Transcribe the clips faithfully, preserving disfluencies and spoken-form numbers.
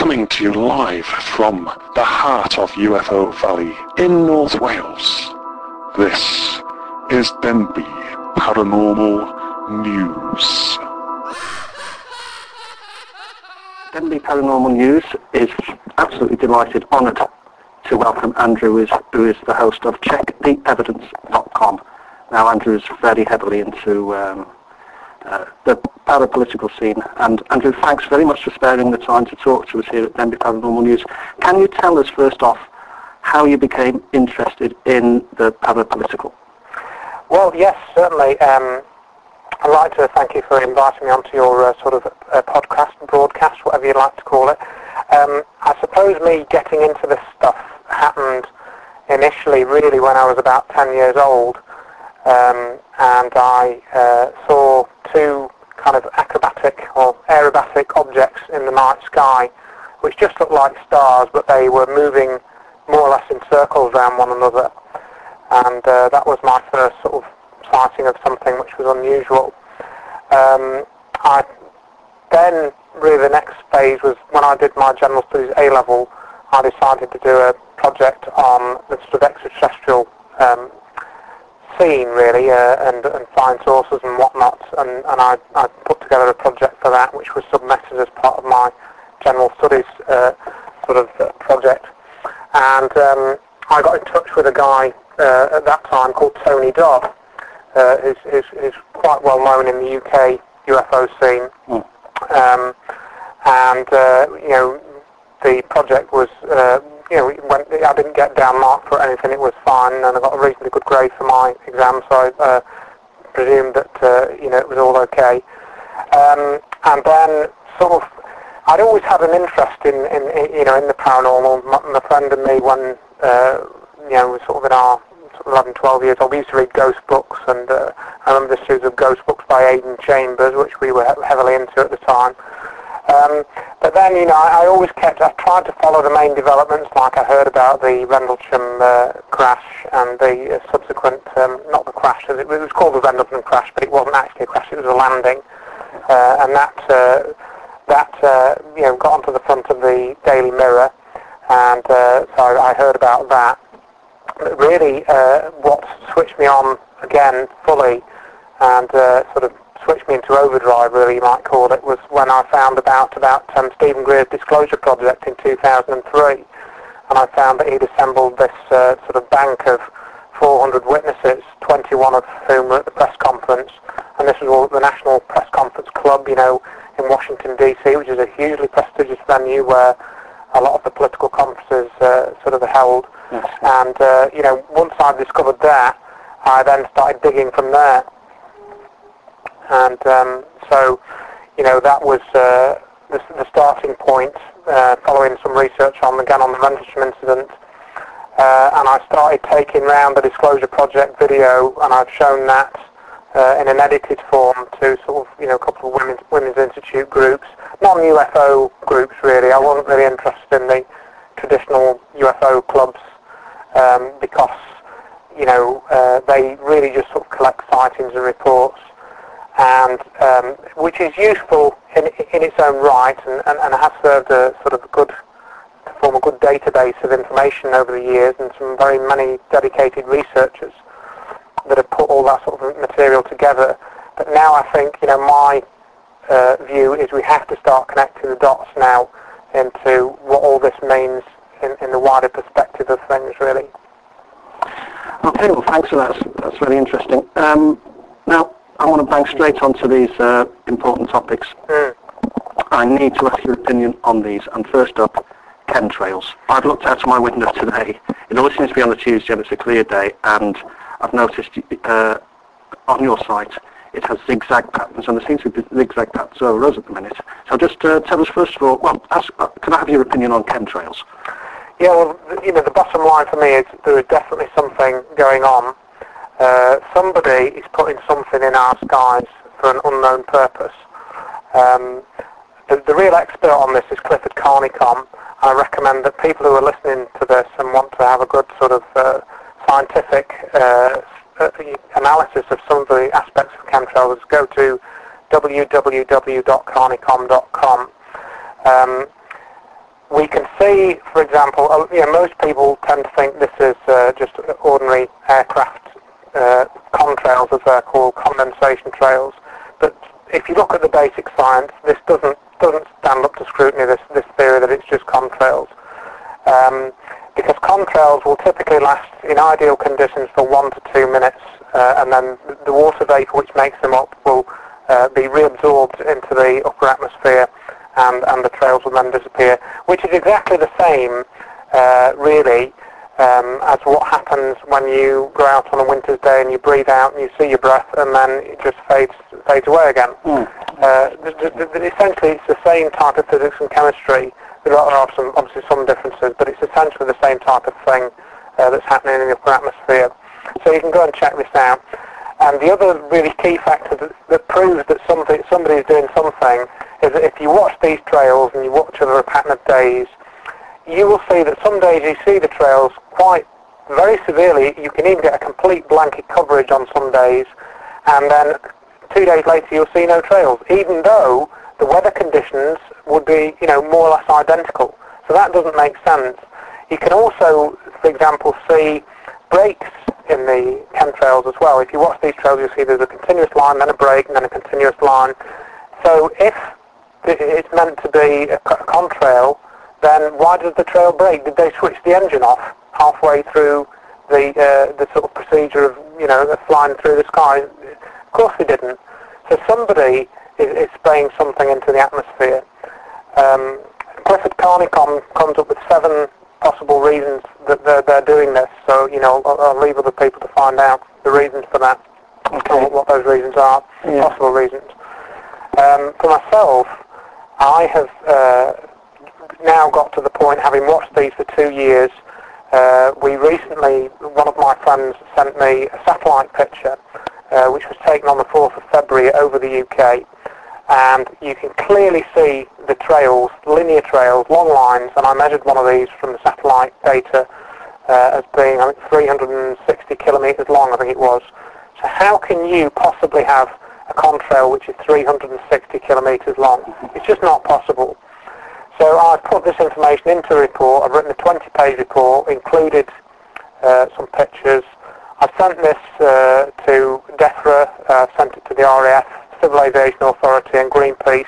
coming to you live from the heart of U F O Valley in North Wales. This is Denby Paranormal News. Denby Paranormal News is absolutely delighted, honoured to welcome Andrew, who is, who is the host of check the evidence dot com. Now, Andrew is very heavily into um, uh, the parapolitical scene. And Andrew, thanks very much for sparing the time to talk to us here at Denby Paranormal News. Can you tell us, first off, how you became interested in the parapolitical? Well, yes, certainly. Um, I'd like to thank you for inviting me onto your uh, sort of uh, podcast, broadcast, whatever you'd like to call it. Um, I suppose me getting into this stuff happened initially really when I was about ten years old, um, and I uh, saw two kind of acrobatic or aerobatic objects in the night sky, which just looked like stars, but they were moving more or less in circles around one another. And uh, that was my first sort of sighting of something which was unusual. Um, I then, really the next phase was when I did my General Studies A-level, I decided to do a project on the sort of extraterrestrial um, scene, really, uh, and, and find sources and whatnot, and, and I, I put together a project for that, which was submitted as part of my General Studies uh, sort of uh, project. And um, I got in touch with a guy uh, at that time called Tony Dodd, uh, who's, who's, who's quite well known in the U K U F O scene. Mm. Um, and, uh, you know, the project was, uh, you know, when I didn't get down marked for anything, it was fine, and I got a reasonably good grade for my exam, so I uh, presumed that, uh, you know, it was all okay. Um, and then, sort of, I'd always had an interest in, in, in you know, in the paranormal. My, my friend and me, when, uh, you know, we were sort of in our sort of eleven, twelve years old, we used to read ghost books, and uh, I remember the series of ghost books by Aidan Chambers, which we were he- heavily into at the time. Um, but then, you know, I, I always kept, I tried to follow the main developments, like I heard about the Rendlesham uh, crash and the uh, subsequent, um, not the crash, it was called the Rendlesham crash, but it wasn't actually a crash, it was a landing. Uh, and that, uh, that uh, you know, got onto the front of the Daily Mirror, and uh, so I, I heard about that. But really, uh, what switched me on again fully, and uh, sort of switched me into overdrive, really, you might call it, was when I found about about um, Stephen Greer's Disclosure Project in two thousand three, and I found that he'd assembled this uh, sort of bank of four hundred witnesses, twenty-one of whom were at the press conference, and this was all at the National Press Conference Club, you know, in Washington, D C, which is a hugely prestigious venue where a lot of the political conferences uh, sort of are held. Yes. And, uh, you know, once I discovered that, I then started digging from there. And um, so, you know, that was uh, the, the starting point, uh, following some research on, again, on the Rendlesham incident. Uh, and I started taking round the Disclosure Project video, and I've shown that uh, in an edited form to sort of, you know, a couple of women's, women's institute groups, non-U F O groups, really. I wasn't really interested in the traditional U F O clubs um, because, you know, uh, they really just sort of collect sightings and reports, and um, which is useful in, in its own right, and, and, and has served a sort of a good, to form a good database of information over the years, and some very many dedicated researchers that have put all that sort of material together. But now I think, you know, my uh, view is we have to start connecting the dots now into what all this means in, in the wider perspective of things, really. Okay, well, thanks for that. That's very interesting. Um, now, I want to bang straight onto these uh, important topics. Mm. I need to ask your opinion on these. And first up, chemtrails. I've looked out of my window today. It always seems to be on a Tuesday, and it's a clear day, and I've noticed uh, on your site it has zigzag patterns, and there seems to be zigzag patterns over us at the minute. So just uh, tell us first of all, well, ask, uh, can I have your opinion on chemtrails? Yeah, well, you know, the bottom line for me is there is definitely something going on. Uh, somebody is putting something in our skies for an unknown purpose. Um, the, the real expert on this is Clifford Carnicom. I recommend that people who are listening to this and want to have a good sort of uh, scientific uh, analysis of some of the aspects of chemtrails go to w w w dot carnicom dot com. Um, we can see, for example, uh, you know, most people tend to think this is uh, just ordinary aircraft uh, contrails, as they're called, condensation trails. But if you look at the basic science, this doesn't doesn't stand up to scrutiny. This this theory that it's just contrails, um, because contrails will typically last in ideal conditions for one to two minutes, uh, and then the water vapor which makes them up will uh, be reabsorbed into the upper atmosphere. And, and the trails will then disappear, which is exactly the same, uh, really, um, as what happens when you go out on a winter's day and you breathe out and you see your breath and then it just fades fades away again. Mm. Uh, the, the, the, essentially, it's the same type of physics and chemistry. There are, there are some, obviously some differences, but it's essentially the same type of thing uh, that's happening in the upper atmosphere. So you can go and check this out. And the other really key factor that, that proves that somebody, somebody is doing something is that if you watch these trails and you watch over a pattern of days, you will see that some days you see the trails quite very severely. You can even get a complete blanket coverage on some days, and then two days later you'll see no trails, even though the weather conditions would be, you know, more or less identical. So that doesn't make sense. You can also, for example, see breaks in the chemtrails as well. If you watch these trails, you'll see there's a continuous line, then a break, and then a continuous line. So if it's meant to be a contrail, then why did the trail break? Did they switch the engine off halfway through the uh, the sort of procedure of, you know, flying through the sky? Of course they didn't. So somebody is, is spraying something into the atmosphere. Um, Clifford Carnicom comes up with seven possible reasons that they're, they're doing this. So, you know, I'll, I'll leave other people to find out the reasons for that, okay. what, what those reasons are, yeah. possible reasons. Um, for myself, I have uh, now got to the point, having watched these for two years, uh, we recently, one of my friends sent me a satellite picture, uh, which was taken on the fourth of February over the U K, and you can clearly see the trails, linear trails, long lines, and I measured one of these from the satellite data uh, as being, I think, three hundred sixty kilometres long, I think it was. So how can you possibly have a contrail which is three hundred sixty kilometres long? It's just not possible. So I've put this information into a report. I've written a twenty-page report, included uh, some pictures. I've sent this uh, to DEFRA, uh, sent it to the R A F, Civil Aviation Authority, and Greenpeace.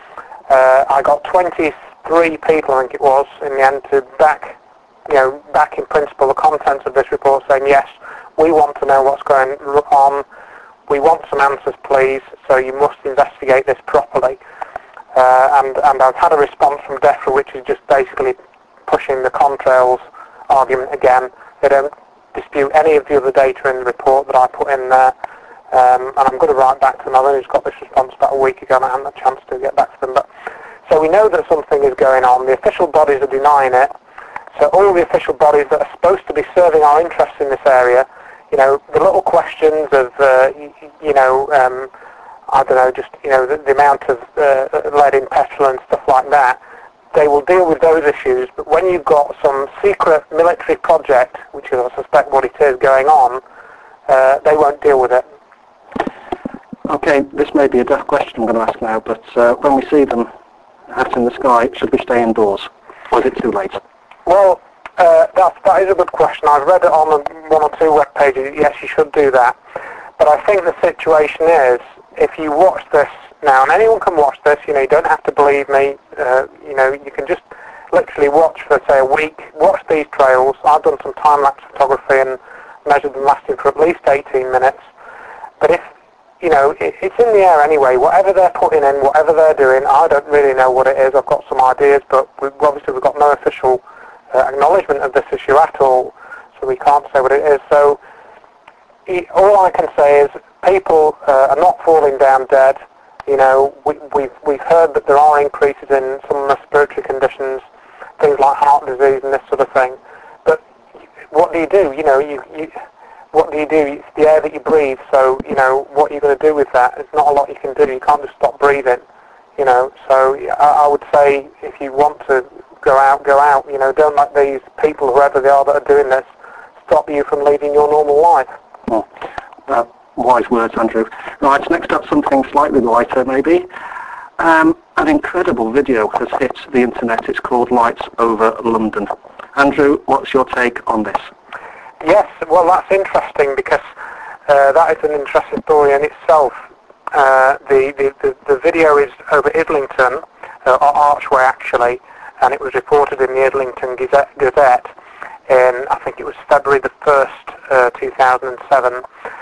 Uh, I got twenty-three people, I think it was, in the end, to back, you know, back in principle the contents of this report, saying yes, we want to know what's going on. We want some answers, please. So you must investigate this properly. Uh, and, and I've had a response from DEFRA, which is just basically pushing the contrails argument again. They don't dispute any of the other data in the report that I put in there. Um, and I'm going to write back to them. I've only just got this response about a week ago, and I haven't had a chance to get back to them. But so we know that something is going on. The official bodies are denying it. So all the official bodies that are supposed to be serving our interests in this area, you know, the little questions of, uh, you, you know, um, I don't know, just, you know, the, the amount of uh, lead in petrol and stuff like that, they will deal with those issues. But when you've got some secret military project, which is, I suspect, what it is going on, uh, they won't deal with it. Okay, this may be a tough question I'm going to ask now, but uh, when we see them out in the sky, should we stay indoors, or is it too late? Well, uh, that, that is a good question. I've read it on a, one or two web pages. Yes, you should do that. But I think the situation is, if you watch this now, and anyone can watch this, you know, you don't have to believe me, uh, you know, you can just literally watch for, say, a week, watch these trails. I've done some time-lapse photography and measured them lasting for at least eighteen minutes. But if, you know, it, it's in the air anyway. Whatever they're putting in, whatever they're doing, I don't really know what it is. I've got some ideas, but we've, obviously we've got no official uh, acknowledgement of this issue at all, so we can't say what it is. So it, all I can say is people uh, are not falling down dead. You know, we, we've, we've heard that there are increases in some respiratory conditions, things like heart disease and this sort of thing. But what do you do? You know, you... you what do you do? It's the air that you breathe, so, you know, what are you going to do with that? There's not a lot you can do. You can't just stop breathing, you know. So I, I would say if you want to go out, go out. You know, don't let these people, whoever they are that are doing this, stop you from leading your normal life. Well, uh, wise words, Andrew. Right, next up something slightly lighter, maybe. um, an incredible video has hit the internet. It's called Lights Over London. Andrew, what's your take on this? Yes, well, that's interesting because uh, that is an interesting story in itself. Uh, the, the, the, the video is over Islington, uh, Archway actually, and it was reported in the Islington Gazette, Gazette in, I think it was February the first, uh, two thousand seven.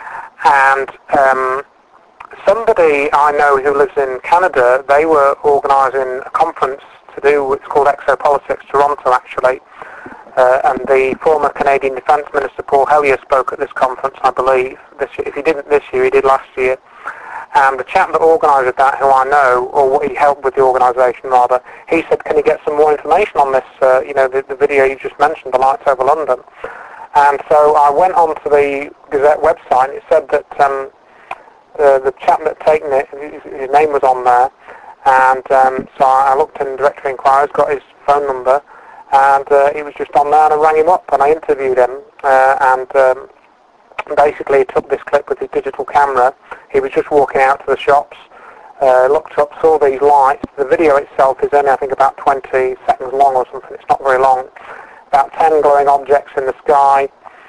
And um, somebody I know who lives in Canada, they were organising a conference to do what's called Exopolitics Toronto actually. Uh, and the former Canadian Defence Minister Paul Hellyer spoke at this conference, I believe. This year. If he didn't this year, he did last year. And the chap that organised that, who I know, or what he helped with the organisation rather, he said, can you get some more information on this, uh, you know, the, the video you just mentioned, The Lights Over London. And so I went onto the Gazette website, and it said that um, uh, the chap that had taken it, his, his name was on there, and um, so I looked in directory inquiries, got his phone number, and uh, he was just on there, and I rang him up, and I interviewed him, uh, and um, basically he took this clip with his digital camera. He was just walking out to the shops, uh, looked up, saw these lights. The video itself is only, I think, about twenty seconds long or something. It's not very long. About ten glowing objects in the sky,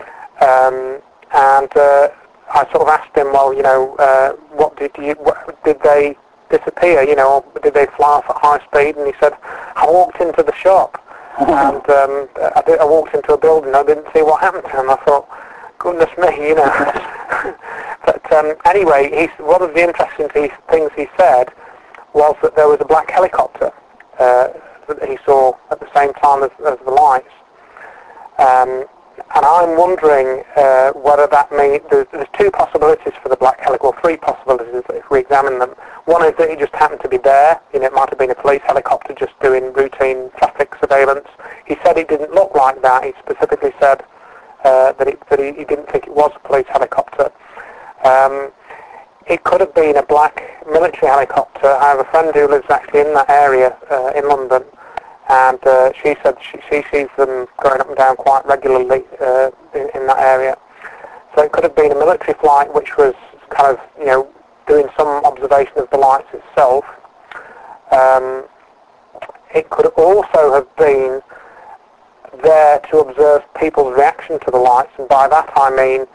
um, and uh, I sort of asked him, well, you know, uh, what did you, what, did they disappear, you know, or did they fly off at high speed? And he said, I walked into the shop, and um, I, did, I walked into a building, I didn't see what happened to him. I thought, goodness me, you know. But um, anyway, he, one of the interesting th- things he said was that there was a black helicopter uh, that he saw at the same time as, as the lights. Um, and I'm wondering uh, whether that means, there's, there's two possibilities for the black helicopter, or three possibilities if we examine them. One is that it just happened to be there, you know, it might have been a police helicopter just doing routine traffic surveillance. He said it didn't look like that. He specifically said uh, that, it, that he, he didn't think it was a police helicopter. Um, it could have been a black military helicopter. I have a friend who lives actually in that area uh, in London, and uh, she said she, she sees them going up and down quite regularly uh, in, in that area. So it could have been a military flight which was kind of, you know, doing some observation of the lights itself. Um, it could also have been there to observe people's reaction to the lights, and by that I mean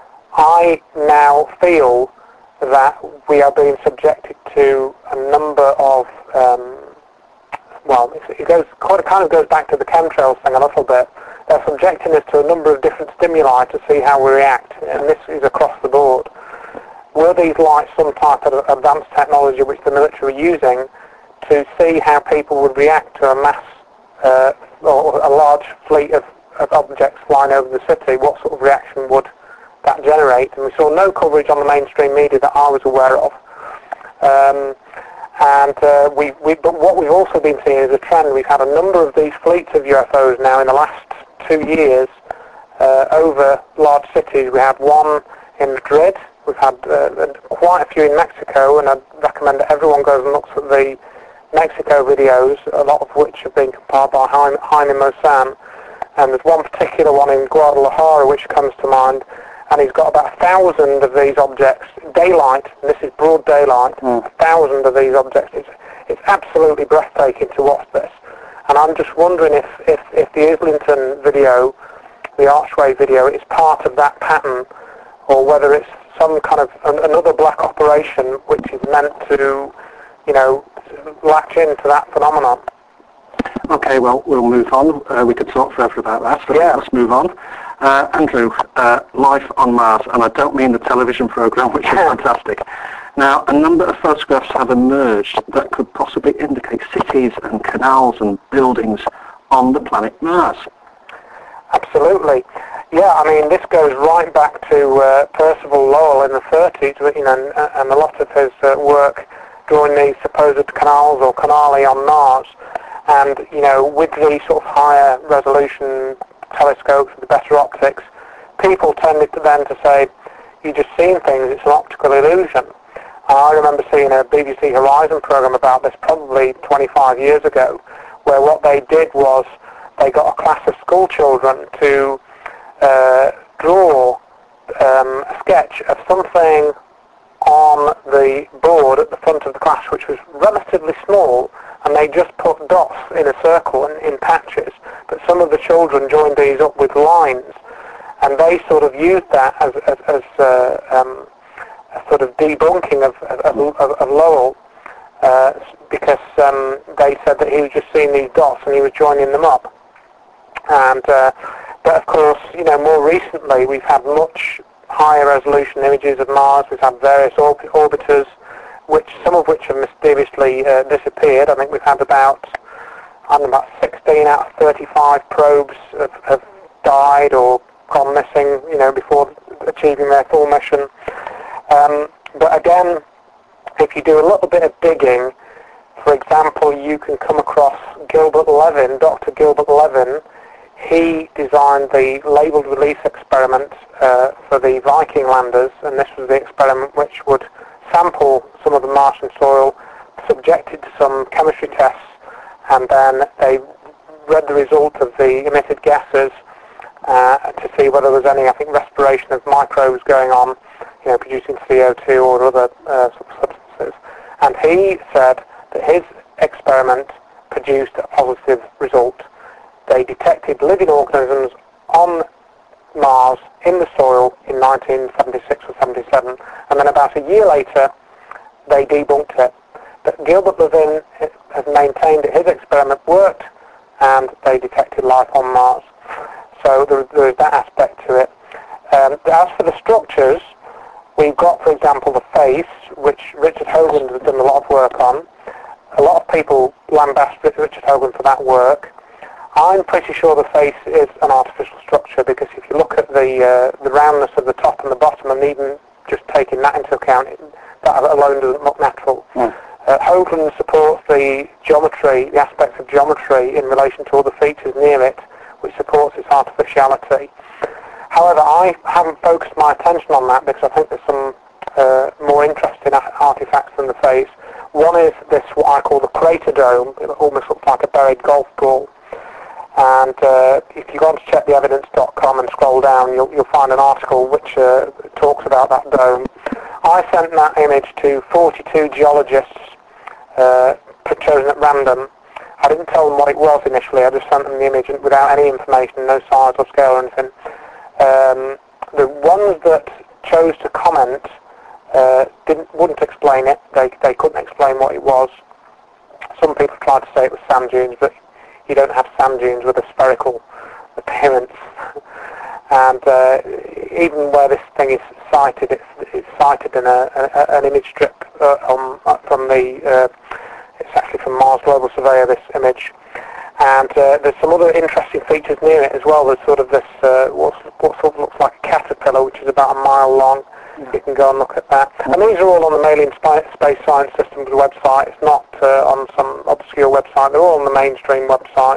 I now feel that we are being subjected to a number of, um, well, it goes it kind of goes back to the chemtrails thing a little bit. They're subjecting us to a number of different stimuli to see how we react, and this is across the board. Were these lights some type of advanced technology which the military were using to see how people would react to a mass uh, or a large fleet of, of objects flying over the city? What sort of reaction would that generate? And we saw no coverage on the mainstream media that I was aware of. Um, and uh, we, we, but what we've also been seeing is a trend. We've had a number of these fleets of U F Os now in the last two years uh, over large cities. We had one in Madrid. We've had uh, quite a few in Mexico, and I'd recommend that everyone goes and looks at the Mexico videos, a lot of which have been compiled by Jaime, Jaime Maussan. And there's one particular one in Guadalajara which comes to mind, and he's got about a thousand of these objects, daylight, and this is broad daylight, mm. a thousand of these objects. It's, it's absolutely breathtaking to watch this. And I'm just wondering if, if, if the Islington video, the Archway video, is part of that pattern, or whether it's some kind of an, another black operation which is meant to, you know, latch into that phenomenon. Okay, well, we'll move on. Uh, we could talk forever about that, but yeah. Let's move on. Uh, Andrew, uh, Life on Mars, and I don't mean the television program, which is fantastic. Now, a number of photographs have emerged that could possibly indicate cities and canals and buildings on the planet Mars. Absolutely. Yeah, I mean, this goes right back to uh, Percival Lowell in the thirties, you know, and, and a lot of his uh, work drawing these supposed canals or canali on Mars. And, you know, with the sort of higher resolution telescopes, the better optics, people tended to then to say, you're just seeing things, it's an optical illusion. And I remember seeing a B B C Horizon program about this probably twenty-five years ago, where what they did was they got a class of school children to uh, draw um, a sketch of something on the board at the front of the class, which was relatively small, and they just put dots in a circle and in patches. But some of the children joined these up with lines, and they sort of used that as, as, as uh, um, a sort of debunking of, of, of, of Lowell, uh, because um, they said that he was just seeing these dots and he was joining them up. And uh, but of course, you know, more recently we've had much higher resolution images of Mars. We've had various orb- orbiters, which some of which have mysteriously uh, disappeared. I think we've had about, I don't know, about sixteen out of thirty-five probes have, have died or gone missing, you know, before achieving their full mission. Um, but again, if you do a little bit of digging, for example, you can come across Gilbert Levin, Doctor Gilbert Levin. He designed the labeled release experiment uh, for the Viking landers, and this was the experiment which would sample some of the Martian soil, subject it to some chemistry tests, and then they read the result of the emitted gases uh, to see whether there was any, I think, respiration of microbes going on, you know, producing C O two or other uh, substances. And he said that his experiment produced a positive result. They detected living organisms on Mars in the soil in nineteen seventy-six or seventy-seven, and then about a year later they debunked it. But Gilbert Levin has maintained that his experiment worked and they detected life on Mars. So there, there is that aspect to it. Um, as for the structures, we've got, for example, the face, which Richard Hoagland has done a lot of work on. A lot of people lambast Richard Hoagland for that work. I'm pretty sure the face is an artificial structure, because if you look at the uh, the roundness of the top and the bottom, and even just taking that into account, it, that alone doesn't look natural. Mm. Uh, Hoagland supports the geometry, the aspects of geometry in relation to all the features near it, which supports its artificiality. However, I haven't focused my attention on that because I think there's some uh, more interesting artifacts than the face. One is this, what I call the crater dome. It almost looks like a buried golf ball. And uh, if you go on to check the evidence dot com and scroll down, you'll, you'll find an article which uh, talks about that dome. I sent that image to forty-two geologists, uh, chosen at random. I didn't tell them what it was initially. I just sent them the image without any information, no size or scale or anything. Um, the ones that chose to comment uh, didn't wouldn't explain it. They they couldn't explain what it was. Some people tried to say it was sand dunes, but you don't have sand dunes with a spherical appearance. And uh, even where this thing is cited, it's, it's cited in a, a, an image strip uh, on, uh, from the, uh, it's actually from Mars Global Surveyor, this image. And uh, there's some other interesting features near it as well. There's sort of this, uh, what, what sort of looks like a caterpillar, which is about a mile long. Yeah. You can go and look at that. And these are all on the Main Space Science Systems website. It's not uh, on some obscure website. They're all on the mainstream websites.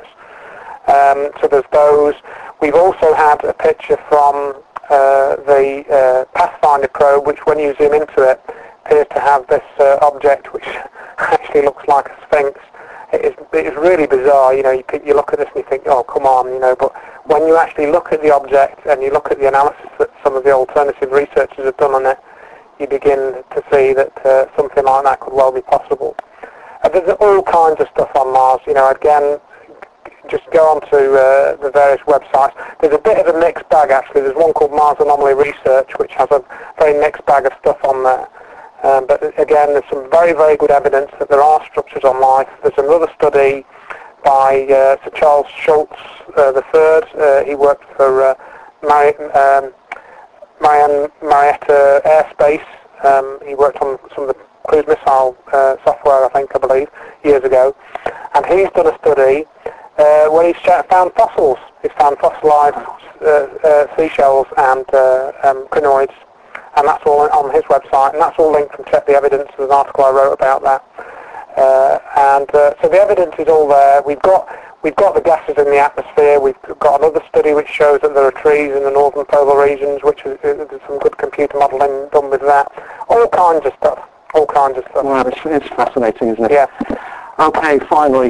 Um, so there's those. We've also had a picture from uh, the uh, Pathfinder probe, which when you zoom into it, appears to have this uh, object which actually looks like a sphinx. It is, it is really bizarre. You know, you, you look at this and you think, oh, come on, you know, but when you actually look at the object and you look at the analysis that some of the alternative researchers have done on it, you begin to see that uh, something like that could well be possible. Uh, there's all kinds of stuff on Mars. You know, again, just go on to uh, the various websites. There's a bit of a mixed bag, actually. There's one called Mars Anomaly Research, which has a very mixed bag of stuff on there. Um, but again, there's some very, very good evidence that there are structures on life. There's another study by uh, Sir Charles Schultz uh, the third. Uh, he worked for uh, Mari- um, Marianne Marietta Airspace. Um, he worked on some of the cruise missile uh, software, I think, I believe, years ago. And he's done a study uh, where he's found fossils. He's found fossilized uh, uh, seashells and uh, um, crinoids. And that's all on his website, and that's all linked from Check the Evidence. There's an article I wrote about that. Uh, and uh, so the evidence is all there. We've got we've got the gases in the atmosphere. We've got another study which shows that there are trees in the northern polar regions, which is, is some good computer modelling done with that. All kinds of stuff. All kinds of stuff. Wow, it's, it's fascinating, isn't it? Yeah. Okay, finally,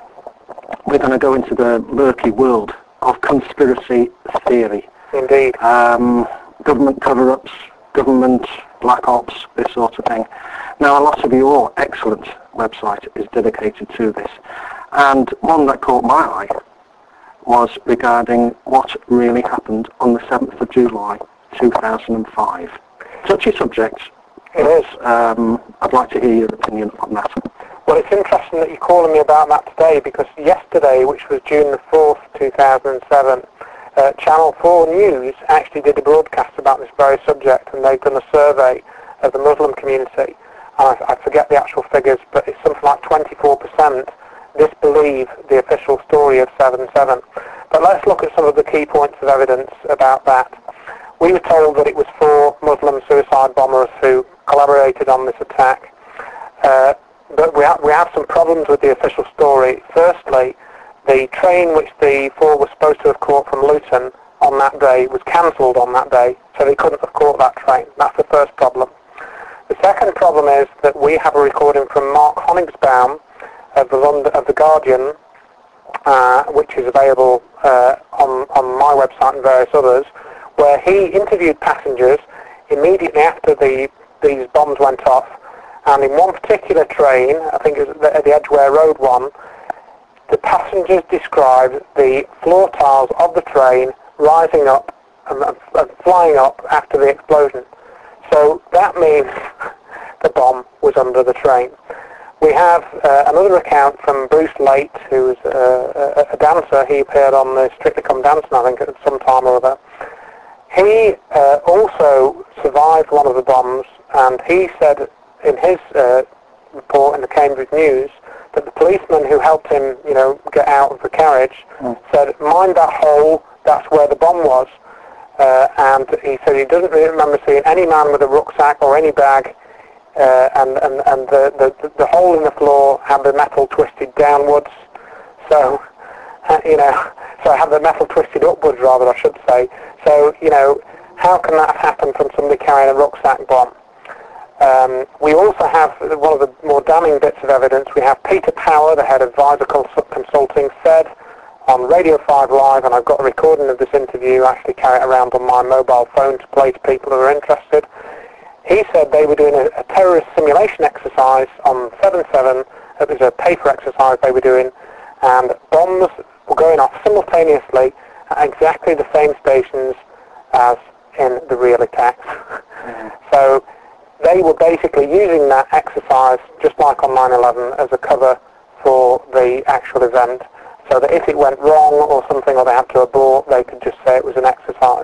we're going to go into the murky world of conspiracy theory. Indeed. Um, government cover-ups, government Black Ops, this sort of thing. Now, a lot of your excellent website is dedicated to this, and one that caught my eye was regarding what really happened on the seventh of July two thousand five. Touchy subject. It is. Um, I'd like to hear your opinion on that. Well, it's interesting that you're calling me about that today, because yesterday, which was June the fourth, two thousand seven, uh, Channel four News actually did a broadcast about this very subject, and they've done a survey of the Muslim community. I, I forget the actual figures, but it's something like twenty-four percent disbelieve the official story of seven seven. But let's look at some of the key points of evidence about that. We were told that it was four Muslim suicide bombers who collaborated on this attack. Uh, but we, ha- we have some problems with the official story. Firstly, the train which the four were supposed to have caught from Luton on that day was cancelled on that day, so they couldn't have caught that train. That's the first problem. The second problem is that we have a recording from Mark Honigsbaum of the, London, of the Guardian, uh, which is available uh, on, on my website and various others, where he interviewed passengers immediately after the, these bombs went off. And in one particular train, I think it was the, the Edgware Road one, the passengers described the floor tiles of the train rising up and, and flying up after the explosion. So that means the bomb was under the train. We have uh, another account from Bruce Late, who was uh, a, a dancer. He appeared on the Strictly Come Dancing, I think, at some time or other. He uh, also survived one of the bombs, and he said in his uh, report in the Cambridge News that the policeman who helped him, you know, get out of the carriage mm. said, "Mind that hole, that's where the bomb was." Uh, and he said he doesn't really remember seeing any man with a rucksack or any bag, uh, and, and, and the, the, the hole in the floor had the metal twisted downwards. So, uh, you know, so I had the metal twisted upwards, rather, I should say. So, you know, how can that have happened from somebody carrying a rucksack bomb? Um, we also have one of the more damning bits of evidence. We have Peter Power, the head of Visor Consulting, said on Radio five Live, and I've got a recording of this interview, I actually carry it around on my mobile phone to play to people who are interested. He said they were doing a, a terrorist simulation exercise on seven seven. It was a paper exercise they were doing, and bombs were going off simultaneously at exactly the same stations as in the real attacks. Mm-hmm. So they were basically using that exercise, just like on nine eleven, as a cover for the actual event, so that if it went wrong or something, or they had to abort, they could just say it was an exercise.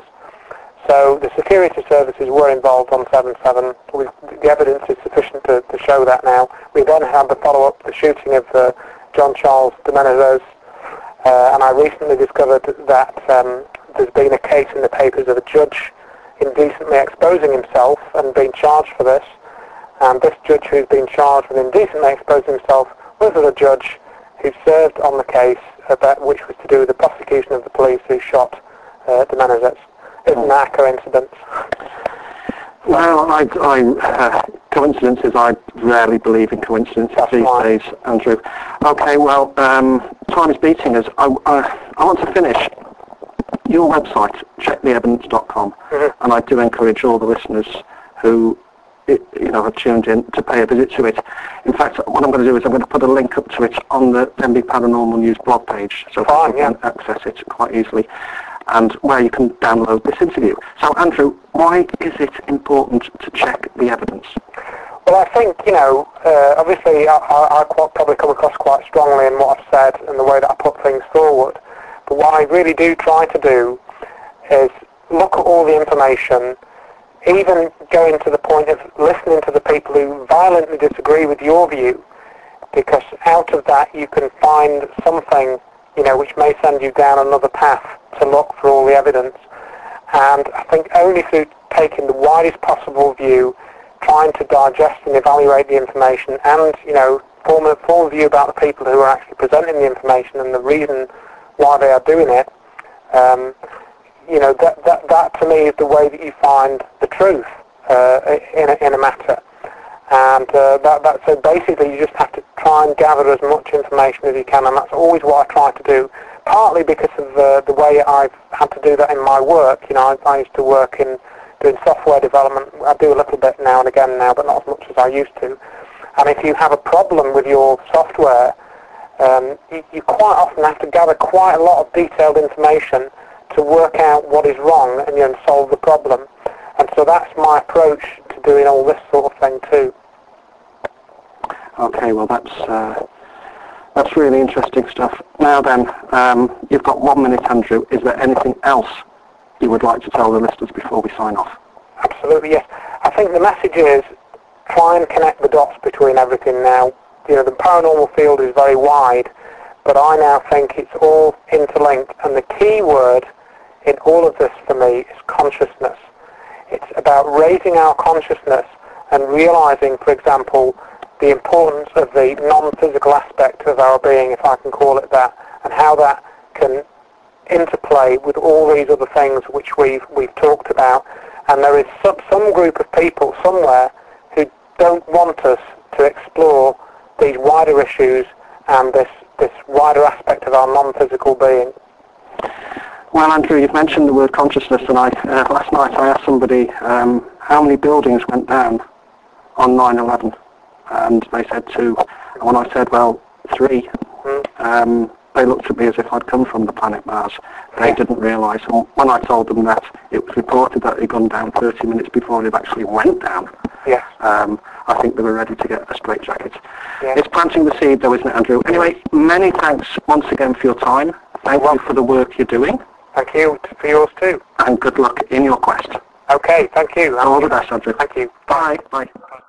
So the security services were involved on seven seven. The evidence is sufficient to, to show that now. We then had the follow-up, the shooting of uh, John Charles de Menezes, uh, and I recently discovered that um, there's been a case in the papers of a judge indecently exposing himself and being charged for this. And this judge who's been charged with indecently exposing himself was a judge who served on the case about which was to do with the prosecution of the police who shot uh, de Menezes. Isn't that a coincidence? Well, I, I, uh, coincidences, I rarely believe in coincidences That's these fine. days, Andrew. Okay, well, um, time is beating us. I, I, I want to finish. Your website, check the evidence dot com, mm-hmm. and I do encourage all the listeners who you know, have tuned in to pay a visit to it. In fact, what I'm going to do is I'm going to put a link up to it on the Denby Paranormal News blog page, so Fine, people yeah. can access it quite easily, and where you can download this interview. So, Andrew, why is it important to check the evidence? Well, I think, you know, uh, obviously I, I, I quite, probably come across quite strongly in what I've said and the way that I put things forward. But what I really do try to do is look at all the information, even going to the point of listening to the people who violently disagree with your view, because out of that you can find something, you know, which may send you down another path to look for all the evidence. And I think only through taking the widest possible view, trying to digest and evaluate the information, and, you know, form a full view about the people who are actually presenting the information and the reason why they are doing it, um, you know, that, that, that to me is the way that you find the truth uh, in, a, in a matter. And uh, that, that, so basically you just have to try and gather as much information as you can, and that's always what I try to do, partly because of uh, the way I've had to do that in my work. You know, I, I used to work in doing software development. I do a little bit now and again now, but not as much as I used to. And if you have a problem with your software, um, you, you quite often have to gather quite a lot of detailed information to work out what is wrong and, you know, solve the problem. And so that's my approach to doing all this sort of thing too. Okay, well that's uh, that's really interesting stuff. Now then, um, you've got one minute, Andrew. Is there anything else you would like to tell the listeners before we sign off? Absolutely, yes. I think the message is try and connect the dots between everything now. You know, the paranormal field is very wide, but I now think it's all interlinked, and the key word in all of this for me is consciousness. It's about raising our consciousness and realizing, for example, the importance of the non-physical aspect of our being, if I can call it that, and how that can interplay with all these other things which we've we've talked about. And there is some, some group of people somewhere who don't want us to explore these wider issues and this this wider aspect of our non-physical being. Well, Andrew, you've mentioned the word consciousness, and I uh, last night I asked somebody um, how many buildings went down on nine eleven, and they said two. And when I said, well, three, mm. um, they looked at me as if I'd come from the planet Mars. They didn't realise. And when I told them that it was reported that it had gone down thirty minutes before it actually went down, yes. um, I think they were ready to get a straitjacket. Yes. It's planting the seed, though, isn't it, Andrew? Anyway, many thanks once again for your time. Thank well, you for the work you're doing. Thank you for yours too. And good luck in your quest. Okay, thank you. All the best, Andrew. Thank you. Bye. Bye. Bye.